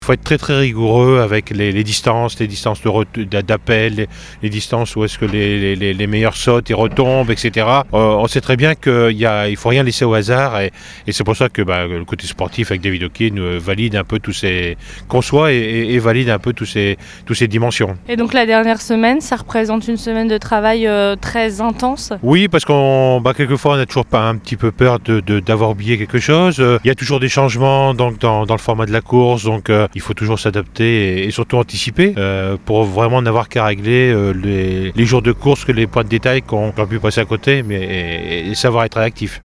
Il faut être très très rigoureux avec les distances d'appel, les distances où est-ce que les meilleurs sautent et retombent, etc. On sait très bien qu'il ne faut rien laisser au hasard et c'est pour ça que le côté sportif avec David Hockey nous valide un peu conçoit et valide un peu tous ces dimensions. Et donc la dernière semaine, ça représente une semaine de travail très intense? Oui, parce quelquefois on a toujours pas un petit peu peur d'avoir oublié quelque chose. Il y a toujours des changements donc dans le format de la course, donc il faut toujours s'adapter et surtout anticiper pour vraiment n'avoir qu'à régler les jours de course que les points de détail qu'on pu passer à côté, mais et savoir être réactif.